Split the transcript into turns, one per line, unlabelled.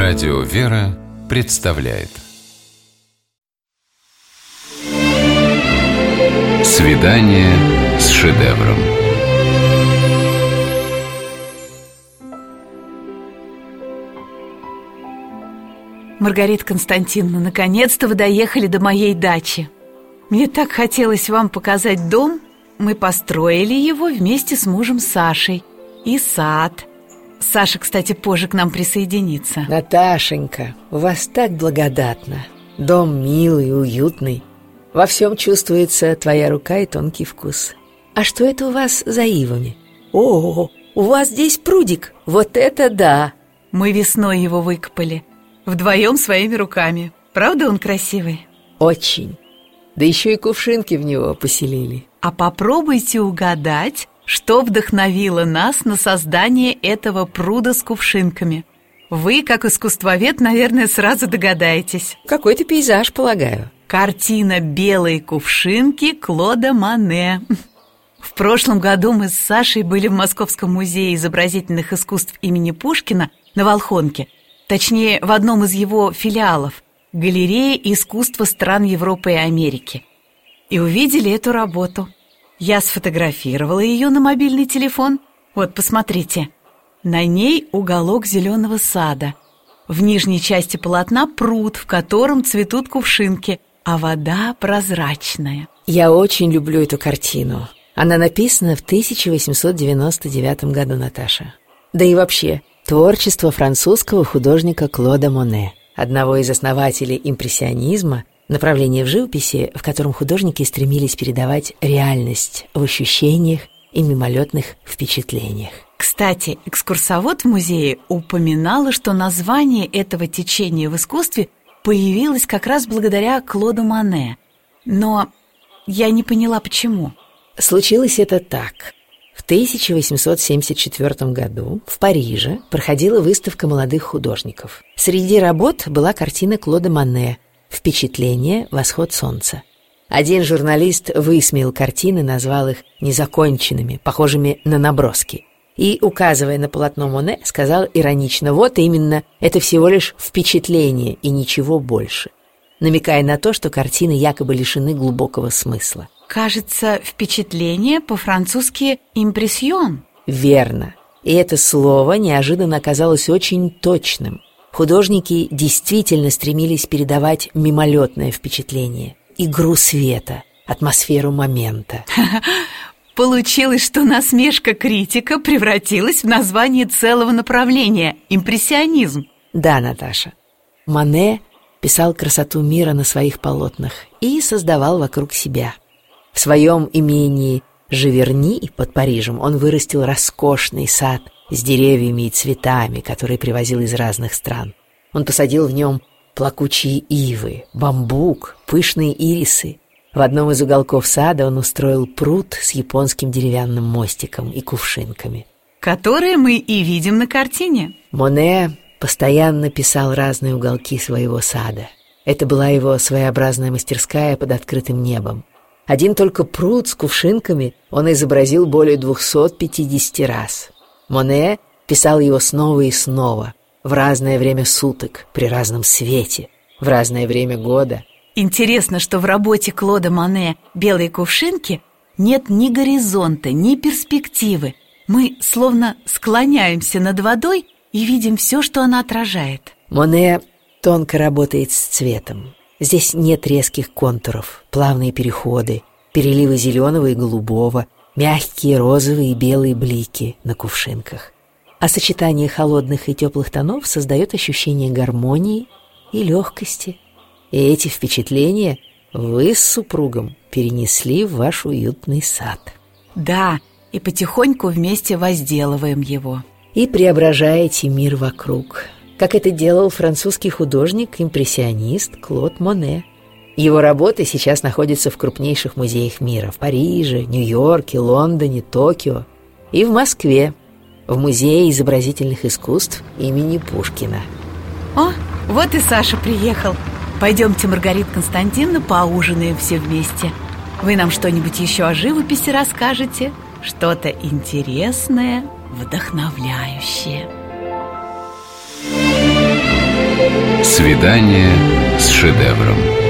Радио «Вера» представляет «Свидание с шедевром».
Маргарита Константиновна, наконец-то вы доехали до моей дачи. Мне так хотелось вам показать дом. Мы построили его вместе с мужем Сашей. И сад. Саша, кстати, позже к нам присоединится.
Наташенька, у вас так благодатно. Дом милый, уютный. Во всем чувствуется твоя рука и тонкий вкус. А что это у вас за ивами? О, у вас здесь прудик. Вот это да!
Мы весной его выкопали. Вдвоем своими руками. Правда он красивый?
Очень. Да еще и кувшинки в него поселили.
А попробуйте угадать, что вдохновило нас на создание этого пруда с кувшинками. Вы, как искусствовед, наверное, сразу догадаетесь.
Какой-то пейзаж, полагаю.
Картина «Белые кувшинки» Клода Моне. В прошлом году мы с Сашей были в Московском музее изобразительных искусств имени Пушкина на Волхонке. Точнее, в одном из его филиалов – галерея искусства стран Европы и Америки. И увидели эту работу. Я сфотографировала ее на мобильный телефон. Вот, посмотрите. На ней уголок зеленого сада. В нижней части полотна пруд, в котором цветут кувшинки, а вода прозрачная.
Я очень люблю эту картину. Она написана в 1899 году, Наташа. Да и вообще, творчество французского художника Клода Моне, одного из основателей импрессионизма, направление в живописи, в котором художники стремились передавать реальность в ощущениях и мимолетных впечатлениях.
Кстати, экскурсовод в музее упоминала, что название этого течения в искусстве появилось как раз благодаря Клоду Моне. Но я не поняла, почему.
Случилось это так. В 1874 году в Париже проходила выставка молодых художников. Среди работ была картина Клода Моне «Впечатление. Восход солнца». Один журналист высмеял картины, назвал их незаконченными, похожими на наброски. И, указывая на полотно Моне, сказал иронично: вот именно, это всего лишь впечатление и ничего больше, намекая на то, что картины якобы лишены глубокого смысла.
Кажется, впечатление по-французски «импрессион».
Верно. И это слово неожиданно оказалось очень точным. Художники действительно стремились передавать мимолетное впечатление, игру света, атмосферу момента.
Получилось, что насмешка критика превратилась в название целого направления – импрессионизм.
Да, Наташа. Моне писал красоту мира на своих полотнах и создавал вокруг себя. В своем имении Живерни под Парижем он вырастил роскошный сад с деревьями и цветами, которые привозил из разных стран. Он посадил в нем плакучие ивы, бамбук, пышные ирисы. В одном из уголков сада он устроил пруд с японским деревянным мостиком и кувшинками,
которые мы и видим на картине.
Моне постоянно писал разные уголки своего сада. Это была его своеобразная мастерская под открытым небом. Один только пруд с кувшинками он изобразил более 250 раз. Моне писал его снова и снова, в разное время суток, при разном свете, в разное время года.
Интересно, что в работе Клода Моне «Белые кувшинки» нет ни горизонта, ни перспективы. Мы словно склоняемся над водой и видим все, что она отражает.
Моне тонко работает с цветом. Здесь нет резких контуров, плавные переходы, переливы зеленого и голубого, мягкие розовые и белые блики на кувшинках. А сочетание холодных и теплых тонов создает ощущение гармонии и легкости. И эти впечатления вы с супругом перенесли в ваш уютный сад.
Да, и потихоньку вместе возделываем его.
И преображаете мир вокруг, как это делал французский художник-импрессионист Клод Моне. Его работы сейчас находятся в крупнейших музеях мира: в Париже, Нью-Йорке, Лондоне, Токио и в Москве, в Музее изобразительных искусств имени Пушкина.
О, вот и Саша приехал. Пойдемте, Маргарита Константиновна, поужинаем все вместе. Вы нам что-нибудь еще о живописи расскажете? Что-то интересное, вдохновляющее.
Свидание с шедевром.